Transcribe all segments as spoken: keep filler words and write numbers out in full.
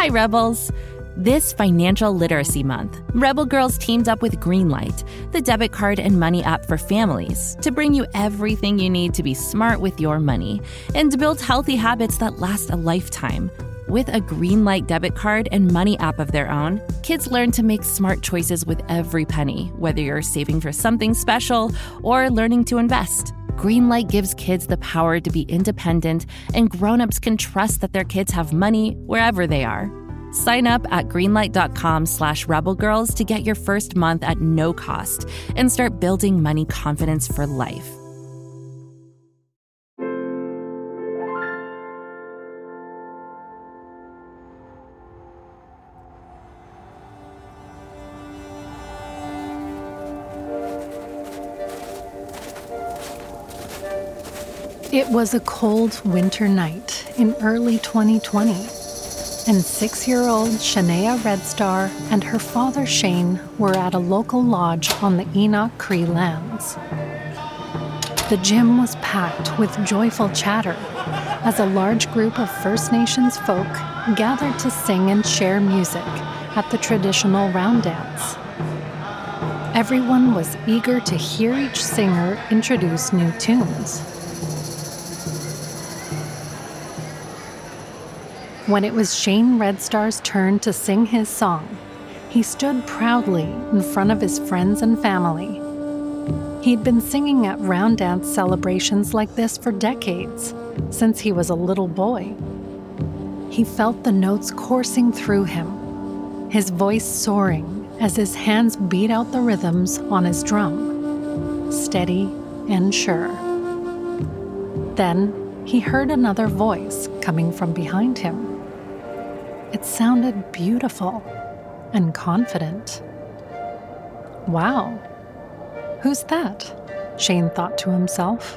Hi, Rebels. This Financial Literacy Month, Rebel Girls teamed up with Greenlight, the debit card and money app for families, to bring you everything you need to be smart with your money and to build healthy habits that last a lifetime. With a Greenlight debit card and money app of their own, kids learn to make smart choices with every penny, whether you're saving for something special or learning to invest. Greenlight gives kids the power to be independent, and grown-ups can trust that their kids have money wherever they are. Sign up at greenlight.com slash rebelgirls to get your first month at no cost and start building money confidence for life. It was a cold winter night in early twenty twenty, and six-year-old Shania Redstar and her father Shane were at a local lodge on the Enoch Cree lands. The gym was packed with joyful chatter as a large group of First Nations folk gathered to sing and share music at the traditional round dance. Everyone was eager to hear each singer introduce new tunes. When it was Shane Redstar's turn to sing his song, he stood proudly in front of his friends and family. He'd been singing at round dance celebrations like this for decades, since he was a little boy. He felt the notes coursing through him, his voice soaring as his hands beat out the rhythms on his drum, steady and sure. Then he heard another voice coming from behind him. It sounded beautiful and confident. Wow, who's that? Shane thought to himself.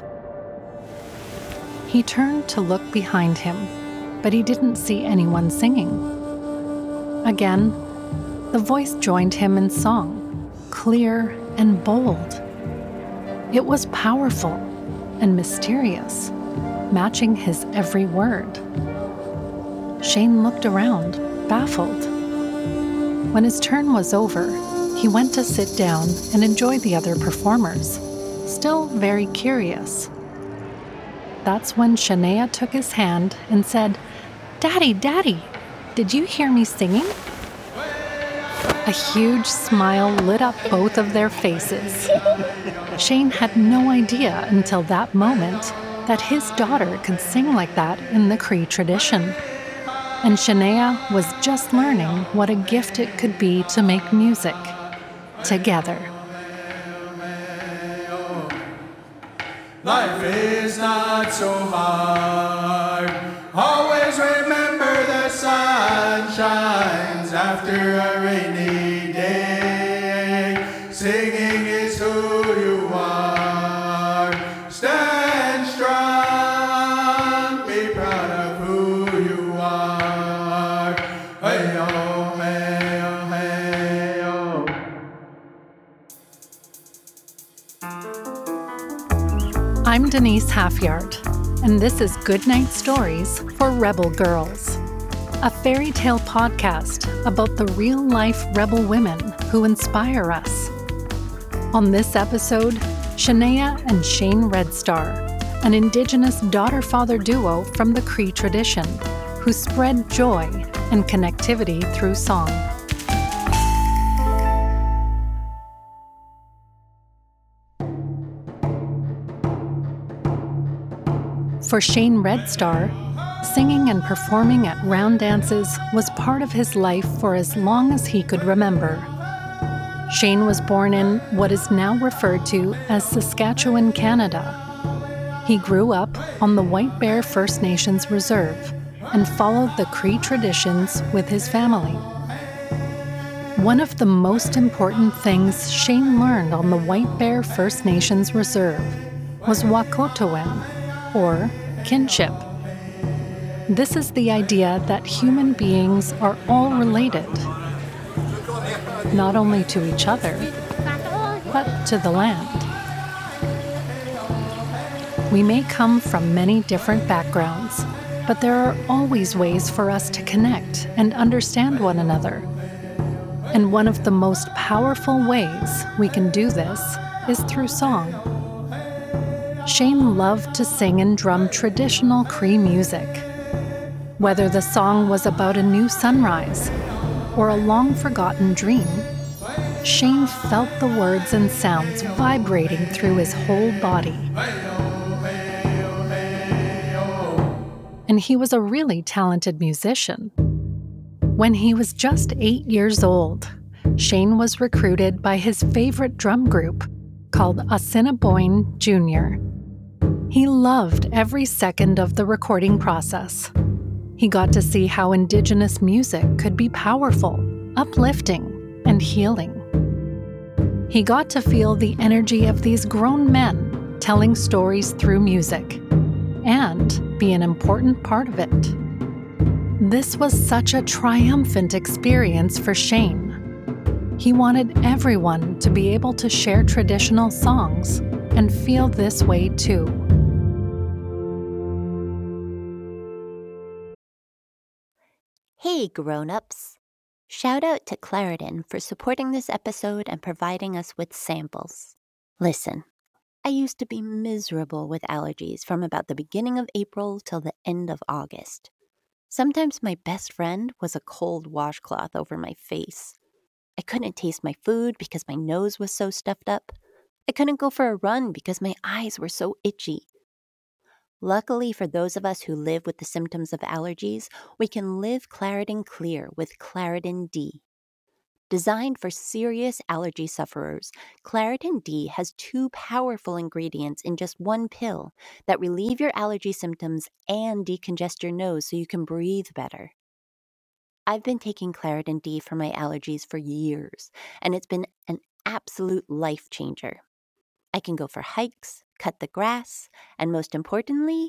He turned to look behind him, but he didn't see anyone singing. Again, the voice joined him in song, clear and bold. It was powerful and mysterious, matching his every word. Shane looked around, baffled. When his turn was over, he went to sit down and enjoy the other performers, still very curious. That's when Shania took his hand and said, "Daddy, Daddy, did you hear me singing?" A huge smile lit up both of their faces. Shane had no idea until that moment that his daughter could sing like that in the Cree tradition. And Shania was just learning what a gift it could be to make music together. Life is not so hard. Always remember the sun shines after a rainy day. Singing is who you are. Stand strong, be proud of who you are. Hey-oh, hey-oh, hey-oh. I'm Denise Halfyard, and this is Goodnight Stories for Rebel Girls, a fairy tale podcast about the real-life rebel women who inspire us. On this episode, Shania and Shane Redstar, an Indigenous daughter-father duo from the Cree tradition, who spread joy and connectivity through song. For Shane Redstar, singing and performing at round dances was part of his life for as long as he could remember. Shane was born in what is now referred to as Saskatchewan, Canada. He grew up on the White Bear First Nations Reserve and followed the Cree traditions with his family. One of the most important things Shane learned on the White Bear First Nations Reserve was Wahkotowen, or kinship. This is the idea that human beings are all related, not only to each other, but to the land. We may come from many different backgrounds, But there are always ways for us to connect and understand one another. And one of the most powerful ways we can do this is through song. Shane loved to sing and drum traditional Cree music. Whether the song was about a new sunrise or a long-forgotten dream, Shane felt the words and sounds vibrating through his whole body. And he was a really talented musician. When he was just eight years old, Shane was recruited by his favorite drum group called Assiniboine Junior He loved every second of the recording process. He got to see how Indigenous music could be powerful, uplifting, and healing. He got to feel the energy of these grown men telling stories through music, and be an important part of it. This was such a triumphant experience for Shane. He wanted everyone to be able to share traditional songs and feel this way too. Hey grown-ups! Shout out to Claritin for supporting this episode and providing us with samples. Listen. I used to be miserable with allergies from about the beginning of April till the end of August. Sometimes my best friend was a cold washcloth over my face. I couldn't taste my food because my nose was so stuffed up. I couldn't go for a run because my eyes were so itchy. Luckily for those of us who live with the symptoms of allergies, we can live Claritin Clear with Claritin D. Designed for serious allergy sufferers, Claritin D has two powerful ingredients in just one pill that relieve your allergy symptoms and decongest your nose so you can breathe better. I've been taking Claritin D for my allergies for years, and it's been an absolute life changer. I can go for hikes, cut the grass, and most importantly,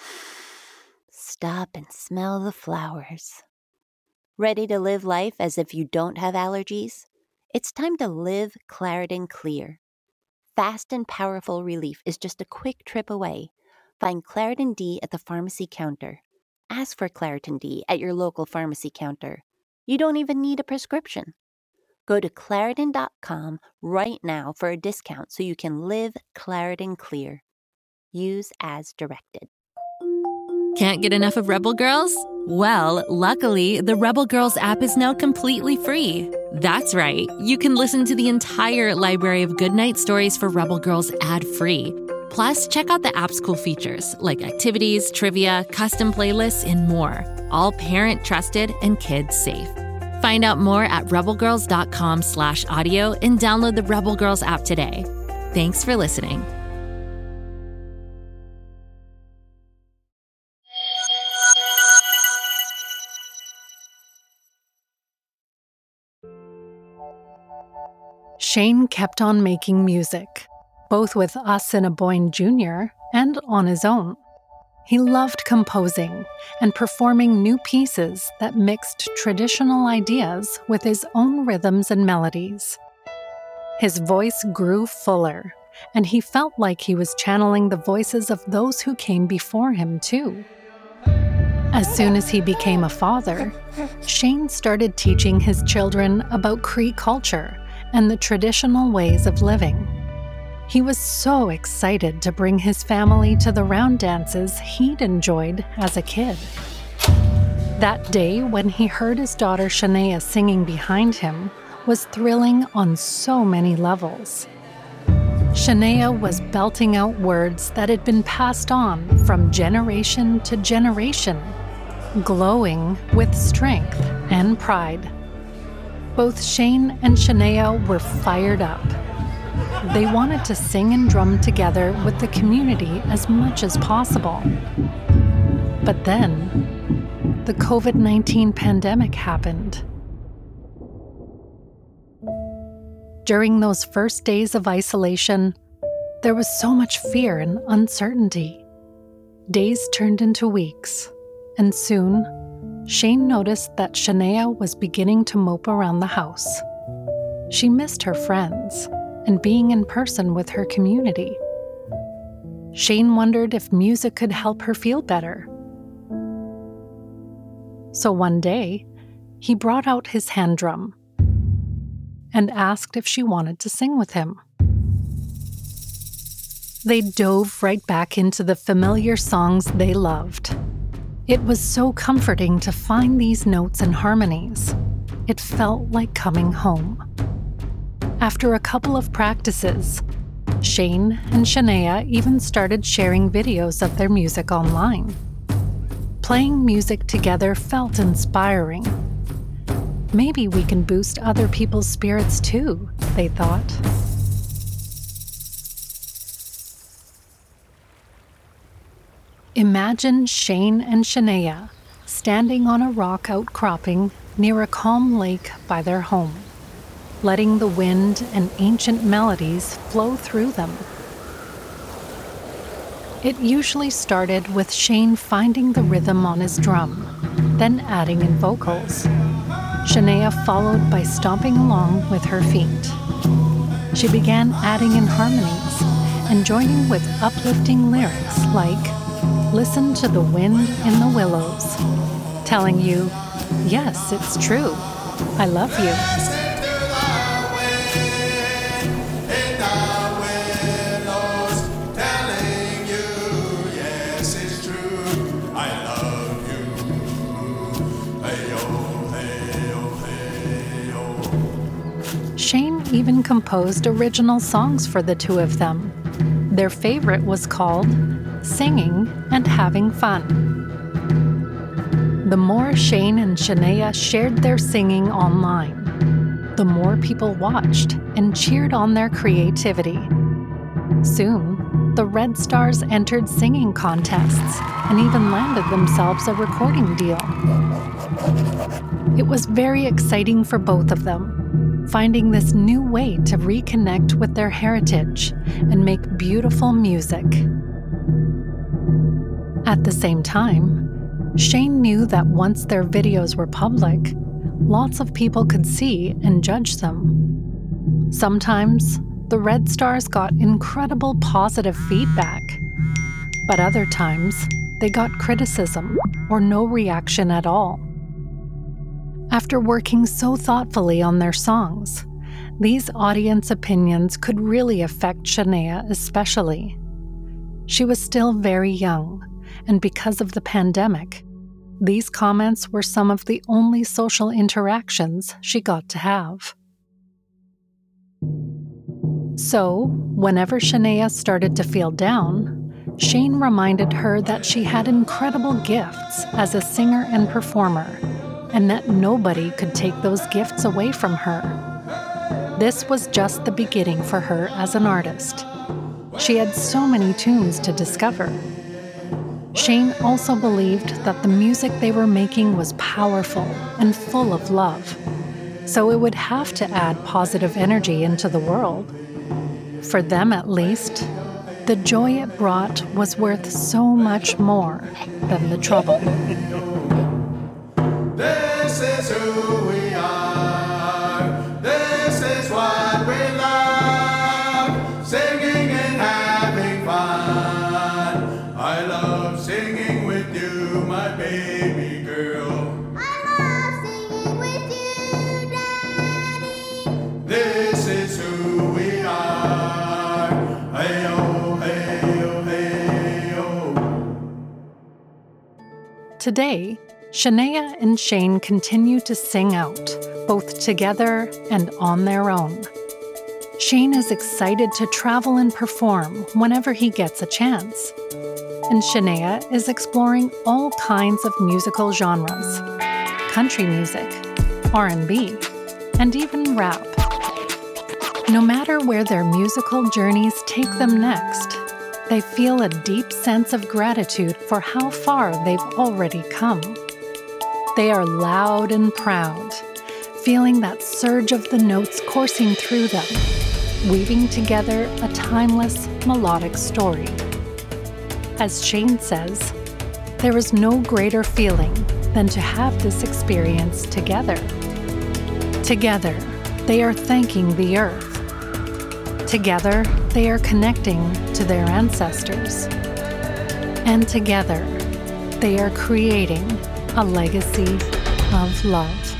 stop and smell the flowers. Ready to live life as if you don't have allergies? It's time to live Claritin Clear. Fast and powerful relief is just a quick trip away. Find Claritin D at the pharmacy counter. Ask for Claritin D at your local pharmacy counter. You don't even need a prescription. Go to Claritin dot com right now for a discount so you can live Claritin Clear. Use as directed. Can't get enough of Rebel Girls? Well, luckily, the Rebel Girls app is now completely free. That's right. You can listen to the entire library of goodnight stories for Rebel Girls ad-free. Plus, check out the app's cool features like activities, trivia, custom playlists, and more. All parent-trusted and kids-safe. Find out more at rebelgirls.com slash audio and download the Rebel Girls app today. Thanks for listening. Shane kept on making music, both with Assiniboine Junior and on his own. He loved composing and performing new pieces that mixed traditional ideas with his own rhythms and melodies. His voice grew fuller, and he felt like he was channeling the voices of those who came before him, too. As soon as he became a father, Shane started teaching his children about Cree culture and the traditional ways of living. He was so excited to bring his family to the round dances he'd enjoyed as a kid. That day, when he heard his daughter Shania singing behind him, was thrilling on so many levels. Shania was belting out words that had been passed on from generation to generation, glowing with strength and pride. Both Shane and Shania were fired up. They wanted to sing and drum together with the community as much as possible. But then, the covid nineteen pandemic happened. During those first days of isolation, there was so much fear and uncertainty. Days turned into weeks, and soon, Shane noticed that Shania was beginning to mope around the house. She missed her friends and being in person with her community. Shane wondered if music could help her feel better. So one day, he brought out his hand drum and asked if she wanted to sing with him. They dove right back into the familiar songs they loved. It was so comforting to find these notes and harmonies. It felt like coming home. After a couple of practices, Shane and Shania even started sharing videos of their music online. Playing music together felt inspiring. Maybe we can boost other people's spirits too, they thought. Imagine Shane and Shania standing on a rock outcropping near a calm lake by their home, letting the wind and ancient melodies flow through them. It usually started with Shane finding the rhythm on his drum, then adding in vocals. Shania followed by stomping along with her feet. She began adding in harmonies and joining with uplifting lyrics like, "Listen to the wind in the willows," telling you, "Yes, it's true. I love you." Shane even composed original songs for the two of them. Their favorite was called "Singing and Having Fun." The more Shane and Shania shared their singing online, the more people watched and cheered on their creativity. Soon, the Red Stars entered singing contests and even landed themselves a recording deal. It was very exciting for both of them, finding this new way to reconnect with their heritage and make beautiful music. At the same time, Shane knew that once their videos were public, lots of people could see and judge them. Sometimes, the Red Stars got incredible positive feedback, but other times, they got criticism or no reaction at all. After working so thoughtfully on their songs, these audience opinions could really affect Shania especially. She was still very young, and because of the pandemic, these comments were some of the only social interactions she got to have. So, whenever Shania started to feel down, Shane reminded her that she had incredible gifts as a singer and performer, and that nobody could take those gifts away from her. This was just the beginning for her as an artist. She had so many tunes to discover. Shane also believed that the music they were making was powerful and full of love, so it would have to add positive energy into the world. For them at least, the joy it brought was worth so much more than the trouble. This is who we are. This is what we love. Singing and having fun. I love singing with you, my baby girl. I love singing with you, Daddy. This is who we are. Hey-oh, hey-oh, hey-oh. Today, Shania and Shane continue to sing out, both together and on their own. Shane is excited to travel and perform whenever he gets a chance. And Shania is exploring all kinds of musical genres: country music, R and B, and even rap. No matter where their musical journeys take them next, they feel a deep sense of gratitude for how far they've already come. They are loud and proud, feeling that surge of the notes coursing through them, weaving together a timeless, melodic story. As Shane says, there is no greater feeling than to have this experience together. Together, they are thanking the earth. Together, they are connecting to their ancestors. And together, they are creating a legacy of love.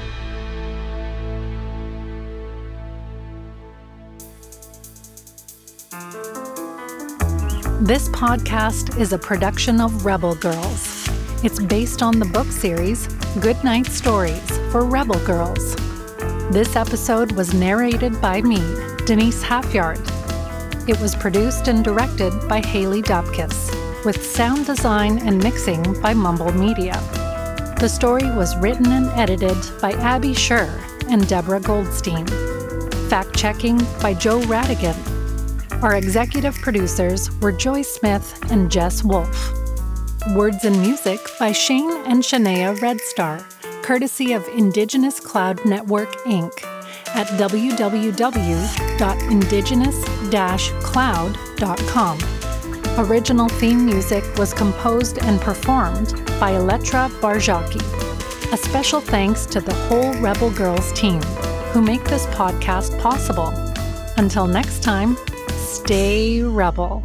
This podcast is a production of Rebel Girls. It's based on the book series Goodnight Stories for Rebel Girls. This episode was narrated by me, Denise Halfyard. It was produced and directed by Haley Dubkis, with sound design and mixing by Mumble Media. The story was written and edited by Abby Scher and Deborah Goldstein. Fact-checking by Joe Radigan. Our executive producers were Joy Smith and Jess Wolfe. Words and music by Shane and Shania Redstar, courtesy of Indigenous Cloud Network, Incorporated at w w w dot indigenous dash cloud dot com. Original theme music was composed and performed by Elettra Barjaki. A special thanks to the whole Rebel Girls team who make this podcast possible. Until next time, stay rebel.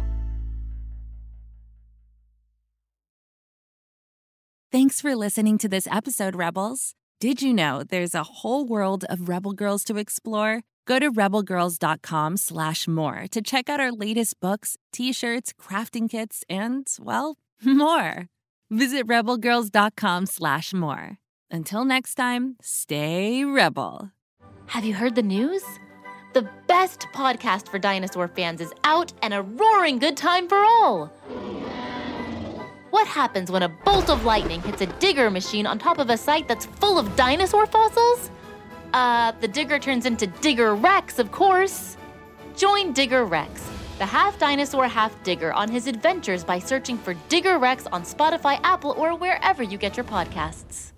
Thanks for listening to this episode, Rebels. Did you know there's a whole world of Rebel Girls to explore? Go to rebelgirls.com slash more to check out our latest books, t-shirts, crafting kits, and, well, more. Visit rebelgirls.com slash more. Until next time, stay rebel. Have you heard the news? The best podcast for dinosaur fans is out and a roaring good time for all. What happens when a bolt of lightning hits a digger machine on top of a site that's full of dinosaur fossils? Uh, the digger turns into Digger Rex, of course. Join Digger Rex, the half-dinosaur, half-digger, on his adventures by searching for Digger Rex on Spotify, Apple, or wherever you get your podcasts.